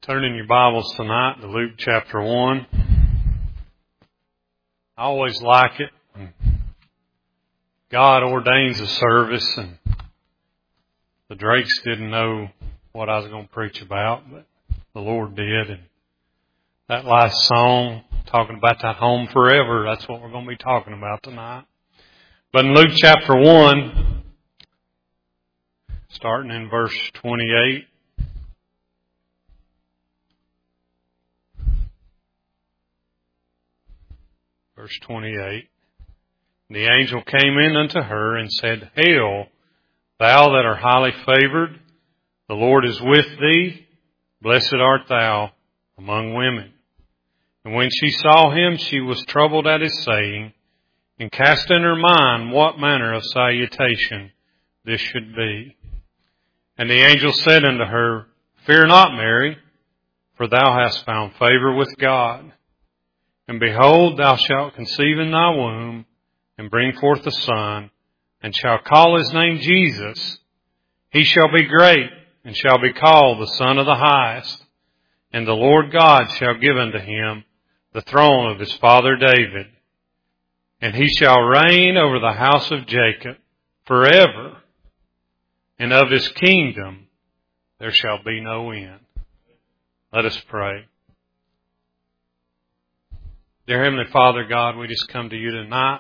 Turn in your Bibles tonight to Luke chapter 1. I always like it when God ordains a service, and the Drakes didn't know what I was going to preach about, but the Lord did. And that last song, talking about that home forever, that's what we're going to be talking about tonight. But in Luke chapter 1, starting in verse 28, Verse 28, the angel came in unto her and said, Hail, thou that art highly favored, the Lord is with thee, blessed art thou among women. And when she saw him, she was troubled at his saying, and cast in her mind what manner of salutation this should be. And the angel said unto her, Fear not, Mary, for thou hast found favor with God. And behold, thou shalt conceive in thy womb, and bring forth a son, and shalt call his name Jesus. He shall be great, and shall be called the Son of the Highest. And the Lord God shall give unto him the throne of his father David. And he shall reign over the house of Jacob forever, and of his kingdom there shall be no end. Let us pray. Dear Heavenly Father, God, we just come to you tonight.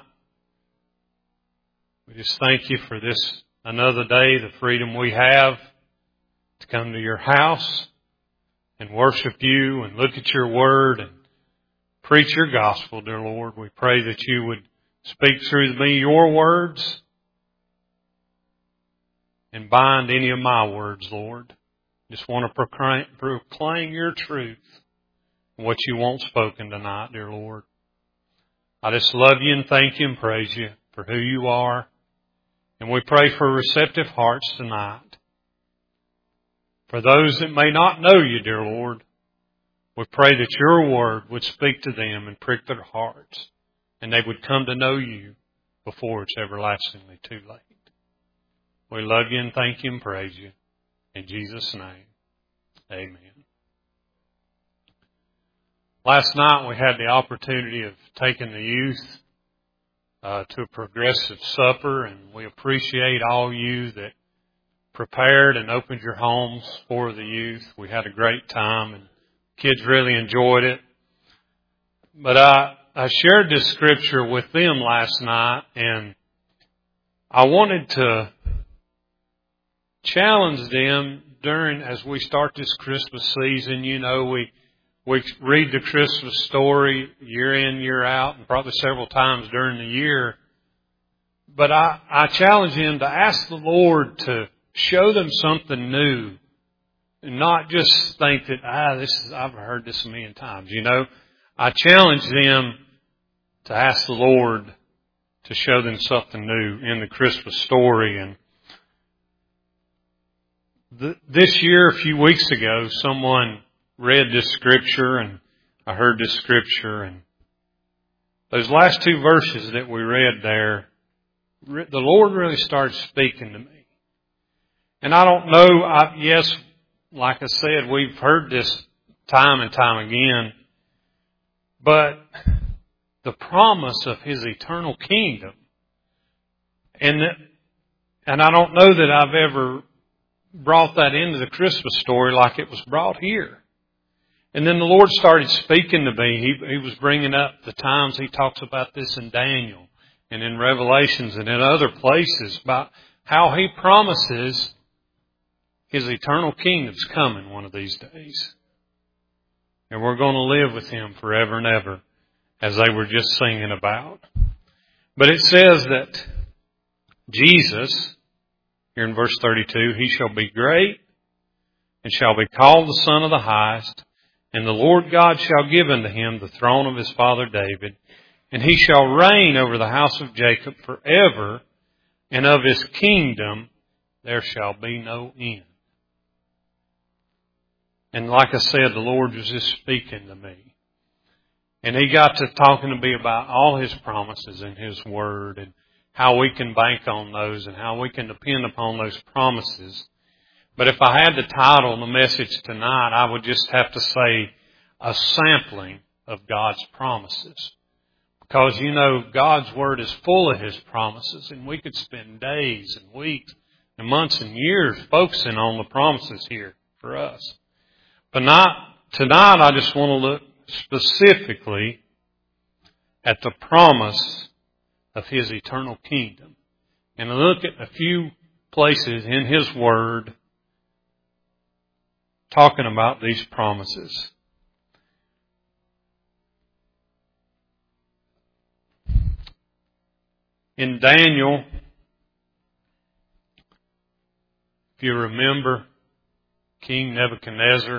We just thank you for this another day, the freedom we have to come to your house and worship you and look at your word and preach your gospel, dear Lord. We pray that you would speak through me your words and bind any of my words, Lord. Just want to proclaim your truth. What you want spoken tonight, dear Lord. I just love you and thank you and praise you for who you are. And we pray for receptive hearts tonight. For those that may not know you, dear Lord, we pray that your word would speak to them and prick their hearts, and they would come to know you before it's everlastingly too late. We love you and thank you and praise you. In Jesus' name, amen. Last night we had the opportunity of taking the youth to a progressive supper, and we appreciate all you that prepared and opened your homes for the youth. We had a great time, and kids really enjoyed it. But I shared this scripture with them last night, and I wanted to challenge them as we start this Christmas season. You know, we read the Christmas story year in, year out, and probably several times during the year. But I challenge them to ask the Lord to show them something new, and not just think that, I've heard this a million times. You know, I challenge them to ask the Lord to show them something new in the Christmas story. And this year, a few weeks ago, someone read this scripture, and I heard this scripture, and those last two verses that we read there, the Lord really started speaking to me. And I don't know, yes, like I said, we've heard this time and time again, but the promise of His eternal kingdom, and I don't know that I've ever brought that into the Christmas story like it was brought here. And then the Lord started speaking to me. He was bringing up the times He talks about this in Daniel and in Revelations and in other places about how He promises His eternal kingdom's coming one of these days. And we're going to live with Him forever and ever, as they were just singing about. But it says that Jesus, here in verse 32, He shall be great and shall be called the Son of the Highest. And the Lord God shall give unto him the throne of his father David, and he shall reign over the house of Jacob forever, and of his kingdom there shall be no end. And like I said, the Lord was just speaking to me. And He got to talking to me about all His promises in His Word, and how we can bank on those and how we can depend upon those promises. But if I had to title the message tonight, I would just have to say a sampling of God's promises. Because, God's Word is full of His promises, and we could spend days and weeks and months and years focusing on the promises here for us. But tonight I just want to look specifically at the promise of His eternal kingdom. And look at a few places in His Word talking about these promises. In Daniel, if you remember, King Nebuchadnezzar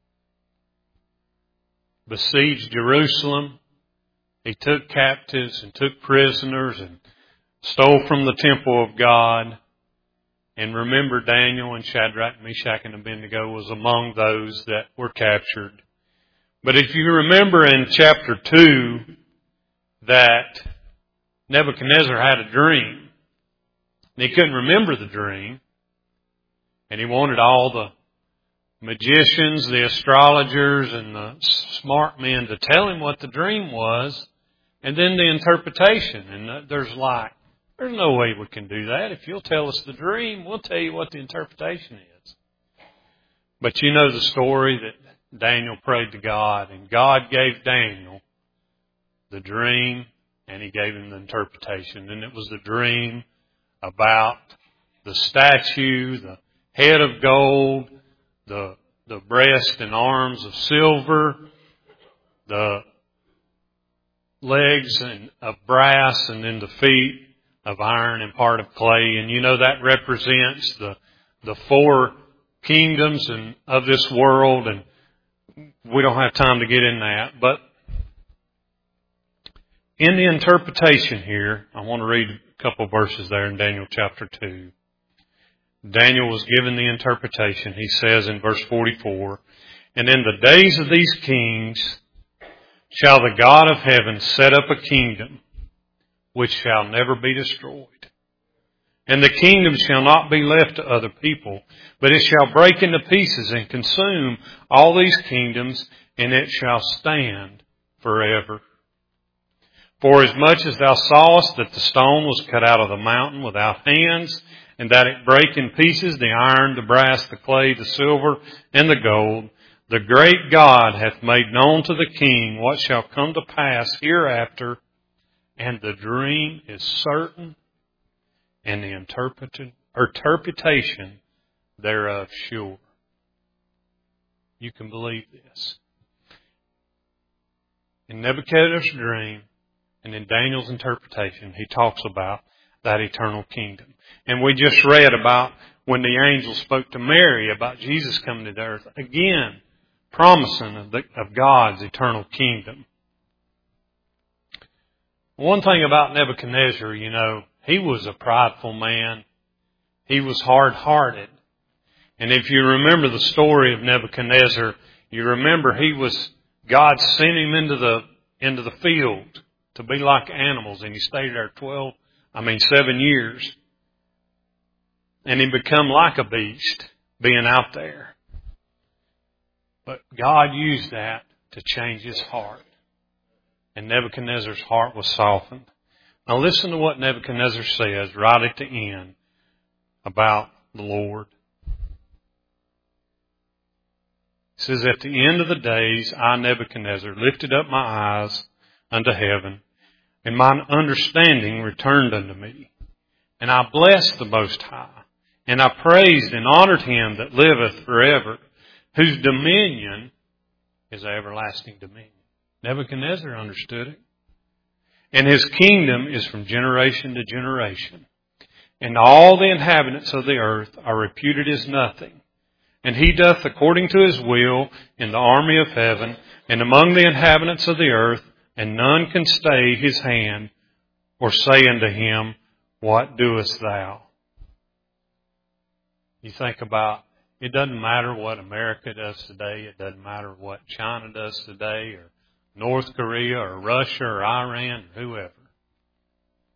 besieged Jerusalem. He took captives and took prisoners and stole from the temple of God. And remember, Daniel and Shadrach, Meshach, and Abednego was among those that were captured. But if you remember in chapter 2 that Nebuchadnezzar had a dream, and he couldn't remember the dream, and he wanted all the magicians, the astrologers, and the smart men to tell him what the dream was, and then the interpretation. And there's no way we can do that. If you'll tell us the dream, we'll tell you what the interpretation is. But you know the story that Daniel prayed to God, and God gave Daniel the dream, and He gave him the interpretation. And it was the dream about the statue, the head of gold, the breast and arms of silver, the legs of brass, and then the feet of iron and part of clay. And that represents the four kingdoms of this world, and we don't have time to get in that. But in the interpretation here, I want to read a couple of verses there in Daniel chapter 2. Daniel was given the interpretation. He says in verse 44, "And in the days of these kings shall the God of heaven set up a kingdom which shall never be destroyed. And the kingdom shall not be left to other people, but it shall break into pieces and consume all these kingdoms, and it shall stand forever. For as much as thou sawest that the stone was cut out of the mountain without hands, and that it brake in pieces the iron, the brass, the clay, the silver, and the gold, the great God hath made known to the king what shall come to pass hereafter, and the dream is certain, and the interpretation thereof sure." You can believe this. In Nebuchadnezzar's dream and in Daniel's interpretation, he talks about that eternal kingdom. And we just read about when the angel spoke to Mary about Jesus coming to the earth. Again, promising of God's eternal kingdom. One thing about Nebuchadnezzar, he was a prideful man. He was hard-hearted. And if you remember the story of Nebuchadnezzar, you remember God sent him into the field to be like animals, and he stayed there 7 years. And he become like a beast being out there. But God used that to change his heart. And Nebuchadnezzar's heart was softened. Now listen to what Nebuchadnezzar says right at the end about the Lord. He says, "At the end of the days, I, Nebuchadnezzar, lifted up my eyes unto heaven, and mine understanding returned unto me. And I blessed the Most High, and I praised and honored Him that liveth forever, whose dominion is everlasting dominion." Nebuchadnezzar understood it. "And His kingdom is from generation to generation. And all the inhabitants of the earth are reputed as nothing. And He doth according to His will in the army of heaven and among the inhabitants of the earth, and none can stay His hand or say unto Him, What doest thou?" You think about, it doesn't matter what America does today. It doesn't matter what China does today, or North Korea, or Russia, or Iran, or whoever.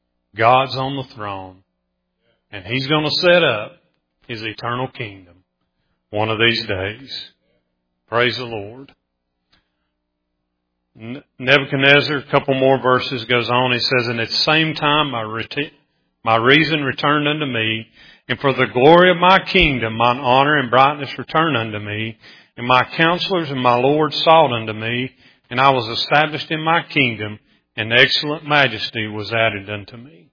God's on the throne, and He's going to set up His eternal kingdom. one of these days. Praise the Lord. Nebuchadnezzar, a couple more verses, goes on. He says, "And at the same time my reason returned unto me, and for the glory of my kingdom mine honor and brightness returned unto me, and my counselors and my lords sought unto me, and I was established in my kingdom, and excellent majesty was added unto me."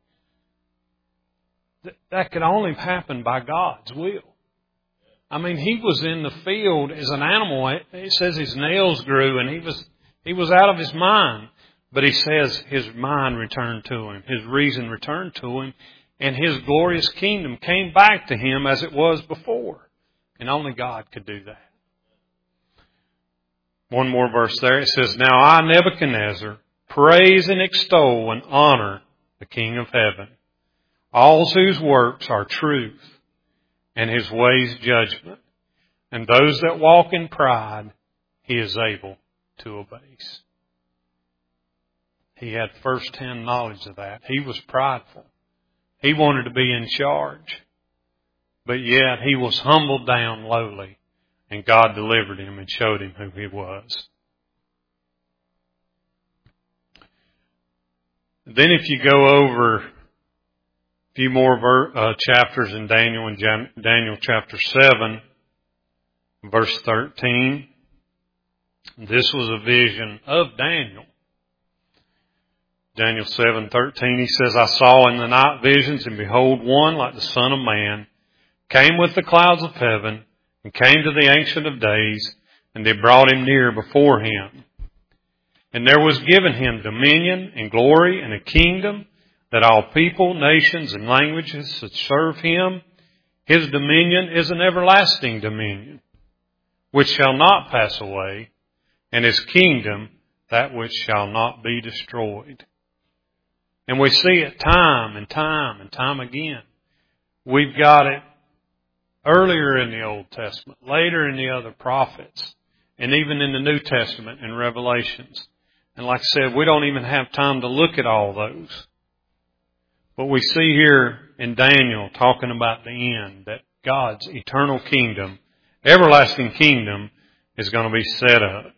That could only happen by God's will. I mean, he was in the field as an animal. It says his nails grew, and he was out of his mind. But he says his mind returned to him. His reason returned to him. And his glorious kingdom came back to him as it was before. And only God could do that. One more verse there. It says, "Now I, Nebuchadnezzar, praise and extol and honor the King of heaven, all whose works are truth, and his ways judgment. And those that walk in pride, he is able to abase." He had first-hand knowledge of that. He was prideful. He wanted to be in charge. But yet he was humbled down lowly, and God delivered him and showed him who he was. Then if you go over a few more chapters in Daniel, in Daniel chapter 7, verse 13, this was a vision of Daniel. Daniel 7:13, he says, "I saw in the night visions, and behold, one like the Son of Man came with the clouds of heaven, and came to the Ancient of Days, and they brought him near before him. And there was given him dominion and glory and a kingdom, that all people, nations, and languages should serve him. His dominion is an everlasting dominion, which shall not pass away, and his kingdom that which shall not be destroyed." And we see it time and time and time again. We've got it earlier in the Old Testament, later in the other prophets, and even in the New Testament in Revelations. And like I said, we don't even have time to look at all those. But we see here in Daniel talking about the end, that God's eternal kingdom, everlasting kingdom, is going to be set up.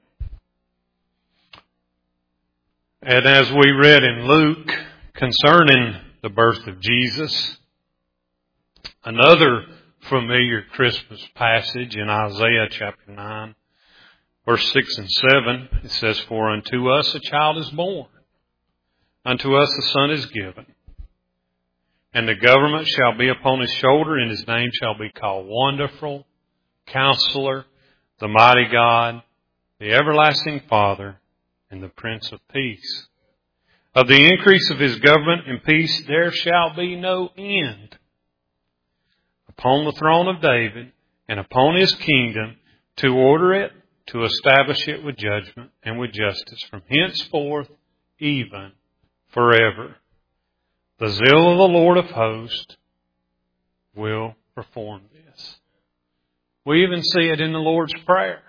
And as we read in Luke concerning the birth of Jesus, another familiar Christmas passage in Isaiah chapter 9, verse 6 and 7, it says, "For unto us a child is born, unto us a son is given, and the government shall be upon his shoulder, and his name shall be called Wonderful, Counselor, the Mighty God, the Everlasting Father, and the Prince of Peace. Of the increase of his government and peace there shall be no end, upon the throne of David and upon his kingdom, to order it, to establish it with judgment and with justice from henceforth even forever. The zeal of the Lord of hosts will perform this." We even see it in the Lord's Prayer.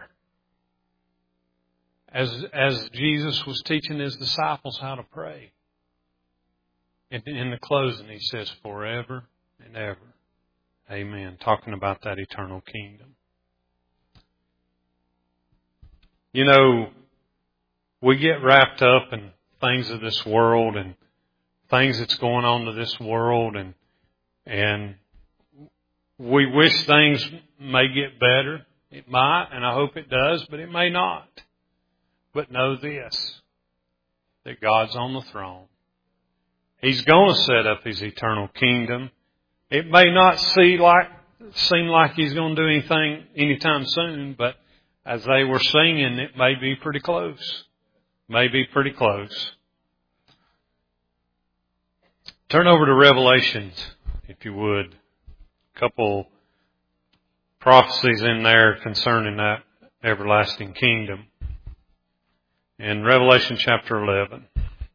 As Jesus was teaching his disciples how to pray. In the closing, he says, "Forever and ever. Amen." Talking about that eternal kingdom. You know, we get wrapped up in things of this world and things that's going on to this world, and we wish things may get better. It might, and I hope it does, but it may not. But know this, that God's on the throne. He's going to set up his eternal kingdom. It may not seem like he's going to do anything anytime soon, but as they were singing, it may be pretty close. May be pretty close. Turn over to Revelations, if you would. A couple prophecies in there concerning that everlasting kingdom. In Revelation chapter 11.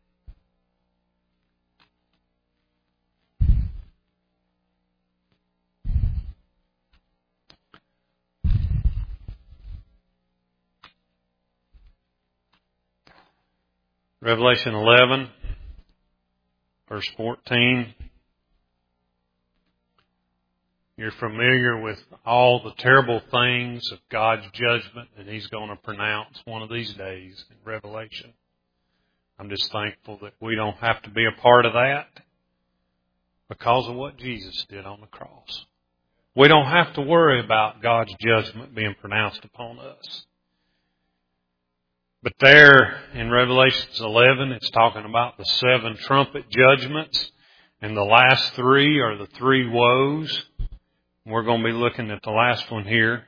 Revelation 11, verse 14. You're familiar with all the terrible things of God's judgment that He's going to pronounce one of these days in Revelation. I'm just thankful that we don't have to be a part of that because of what Jesus did on the cross. We don't have to worry about God's judgment being pronounced upon us. But there in Revelation 11, it's talking about the 7 trumpet judgments, and the last 3 are the 3 woes. We're going to be looking at the last one here.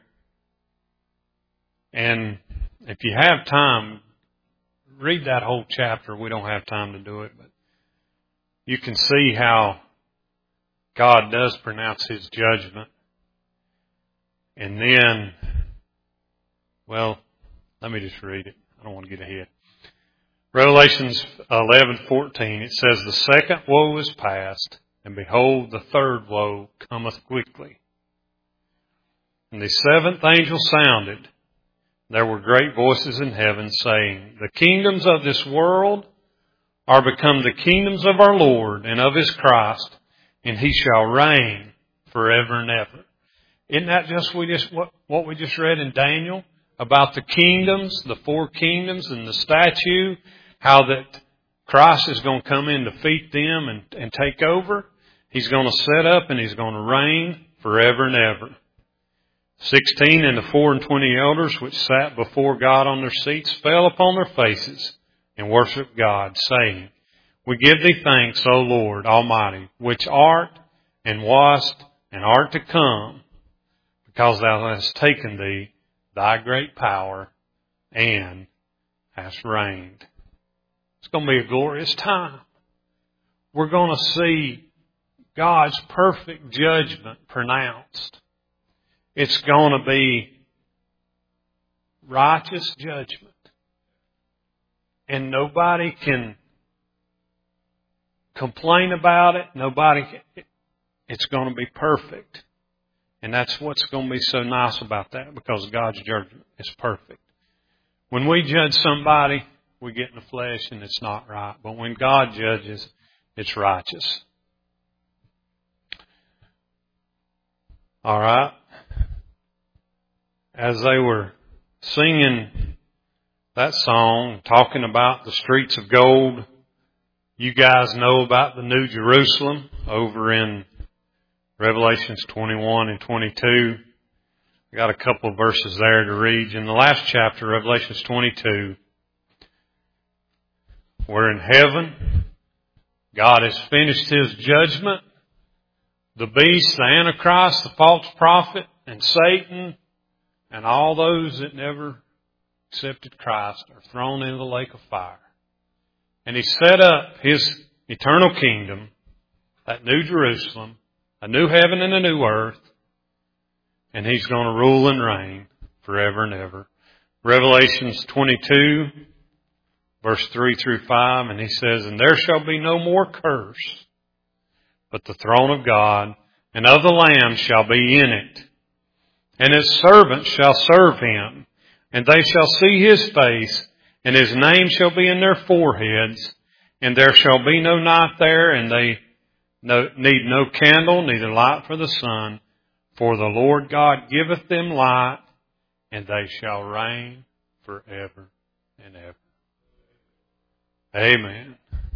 And if you have time, read that whole chapter. We don't have time to do it, but you can see how God does pronounce His judgment. And then, well, let me just read it. I don't want to get ahead. Revelations 11:14, it says, "The second woe is past, and behold, the third woe cometh quickly. And the 7th angel sounded. There were great voices in heaven saying, The kingdoms of this world are become the kingdoms of our Lord and of His Christ, and He shall reign forever and ever." Isn't that just what we just read in Daniel about the kingdoms, the 4 kingdoms and the statue, how that Christ is going to come in to defeat them and take over? He's going to set up and He's going to reign forever and ever. 16, and the 24 elders which sat before God on their seats fell upon their faces and worshiped God, saying, We give Thee thanks, O Lord Almighty, which art and wast and art to come, because Thou hast taken Thee Thy great power and hast reigned. It's going to be a glorious time. We're going to see God's perfect judgment pronounced. It's going to be righteous judgment. And nobody can complain about it. It's going to be perfect. And that's what's going to be so nice about that, because God's judgment is perfect. When we judge somebody, we get in the flesh and it's not right. But when God judges, it's righteous. All right. As they were singing that song, talking about the streets of gold, you guys know about the New Jerusalem over in Revelations 21 and 22. I got a couple of verses there to read. In the last chapter, Revelations 22, we're in heaven. God has finished His judgment. The beast, the Antichrist, the false prophet, and Satan, and all those that never accepted Christ are thrown into the lake of fire. And He set up His eternal kingdom, that New Jerusalem, a new heaven and a new earth, and He's going to rule and reign forever and ever. Revelations 22, verse 3 through 5, and He says, And there shall be no more curse, but the throne of God and of the Lamb shall be in it. And His servants shall serve Him, and they shall see His face, and His name shall be in their foreheads, and there shall be no night there, and they need no candle, neither light for the sun, for the Lord God giveth them light, and they shall reign forever and ever. Amen.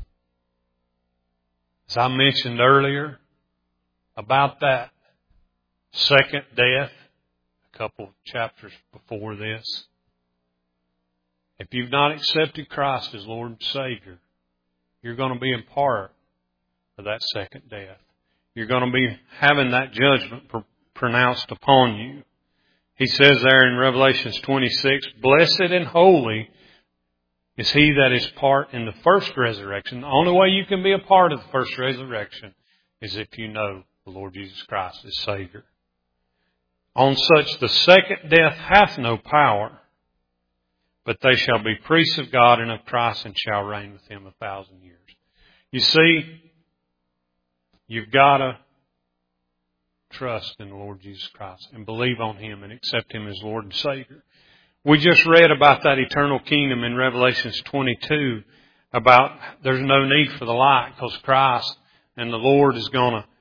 As I mentioned earlier about that second death, a couple of chapters before this, if you've not accepted Christ as Lord and Savior, you're going to be in part of that second death. You're going to be having that judgment pronounced upon you. He says there in Revelations 26, Blessed and holy is he that is part in the first resurrection. The only way you can be a part of the first resurrection is if you know the Lord Jesus Christ as Savior. On such the second death hath no power, but they shall be priests of God and of Christ, and shall reign with Him 1,000 years. You see, you've got to trust in the Lord Jesus Christ and believe on Him and accept Him as Lord and Savior. We just read about that eternal kingdom in Revelations 22, about there's no need for the light because Christ and the Lord is going to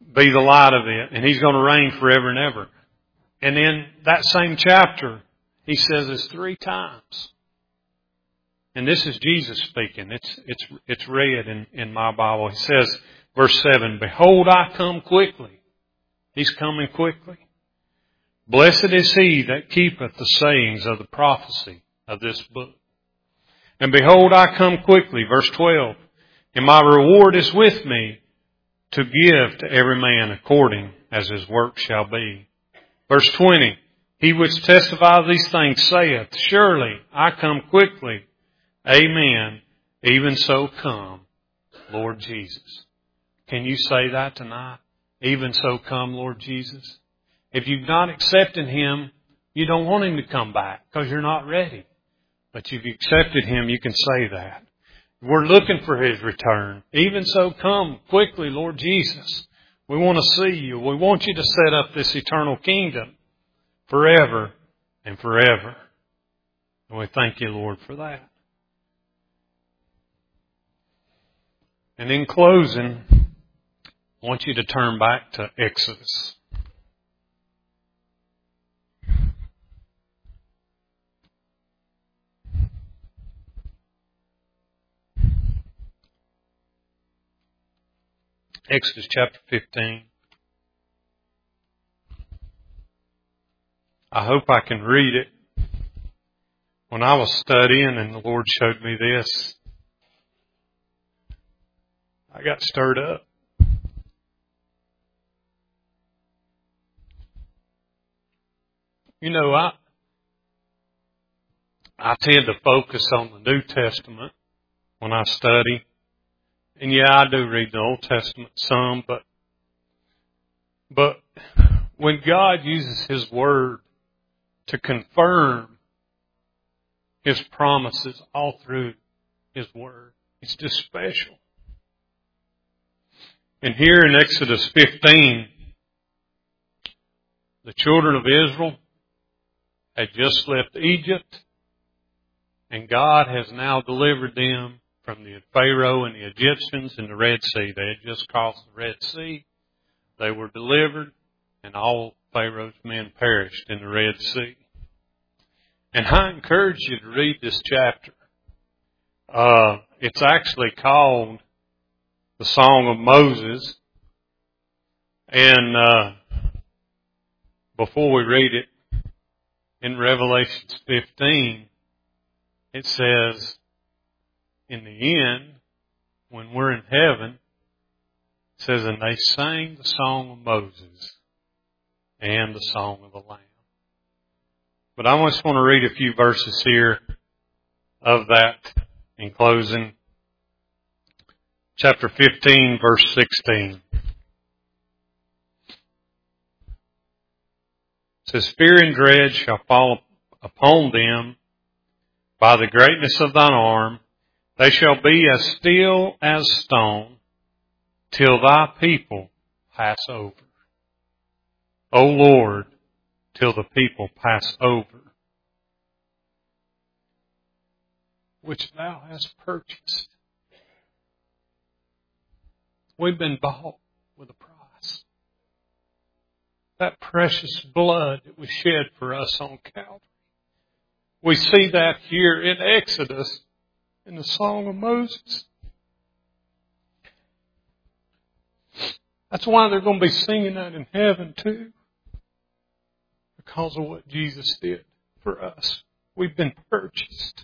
be the light of it, and He's going to reign forever and ever. And in that same chapter, He says this 3 times. And this is Jesus speaking. It's read in my Bible. He says, verse 7, "Behold, I come quickly." He's coming quickly. "Blessed is he that keepeth the sayings of the prophecy of this book. And behold, I come quickly." Verse 12, "And my reward is with me to give to every man according as his work shall be." Verse 20, "He which testifies these things saith, Surely I come quickly. Amen. Even so come, Lord Jesus." Can you say that tonight? Even so come, Lord Jesus. If you've not accepted Him, you don't want Him to come back because you're not ready. But if you've accepted Him, you can say that. We're looking for His return. Even so come quickly, Lord Jesus. We want to see You. We want You to set up this eternal kingdom forever and forever. And we thank You, Lord, for that. And in closing, I want you to turn back to Exodus. Exodus chapter 15. I hope I can read it. When I was studying and the Lord showed me this, I got stirred up. You know, I tend to focus on the New Testament when I study. And yeah, I do read the Old Testament some, but when God uses His Word to confirm His promises all through His Word, it's just special. And here in Exodus 15, the children of Israel had just left Egypt, and God has now delivered them from the Pharaoh and the Egyptians in the Red Sea. They had just crossed the Red Sea. They were delivered, and all Pharaoh's men perished in the Red Sea. And I encourage you to read this chapter. It's actually called the Song of Moses. And before we read it, in Revelation 15, it says, in the end, when we're in heaven, it says, "And they sang the song of Moses and the song of the Lamb." But I just want to read a few verses here of that in closing. Chapter 15, verse 16. It says, "Fear and dread shall fall upon them by the greatness of thine arm. They shall be as still as stone till thy people pass over. O Lord, till the people pass over, which thou hast purchased." We've been bought with a price. That precious blood that was shed for us on Calvary. We see that here in Exodus, in the Song of Moses. That's why they're going to be singing that in heaven too. Because of what Jesus did for us. We've been purchased.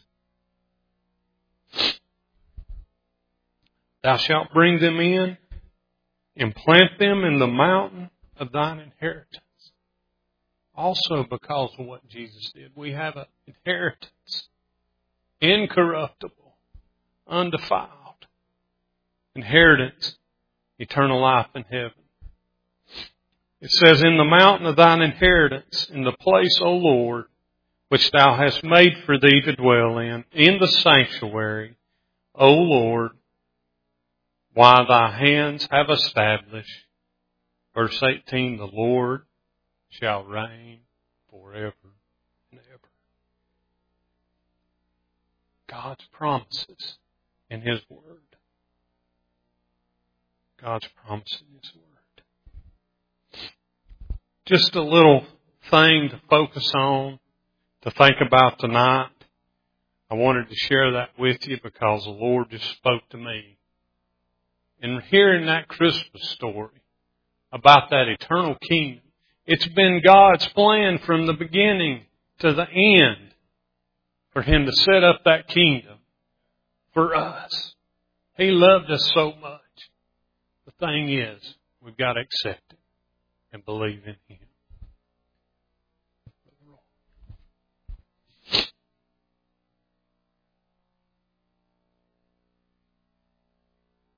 "Thou shalt bring them in and plant them in the mountain of thine inheritance." Also because of what Jesus did, we have an inheritance. Incorruptible, undefiled inheritance, eternal life in heaven. It says, "In the mountain of thine inheritance, in the place, O Lord, which thou hast made for thee to dwell in the sanctuary, O Lord, why thy hands have established." Verse 18, "The Lord shall reign forever and ever." God's promises in His Word. God's promise in His Word. just a little thing to focus on, to think about tonight. I wanted to share that with you because the Lord just spoke to me. And hearing that Christmas story about that eternal kingdom, it's been God's plan from the beginning to the end for Him to set up that kingdom for us. He loved us so much. The thing is, we've got to accept it and believe in Him.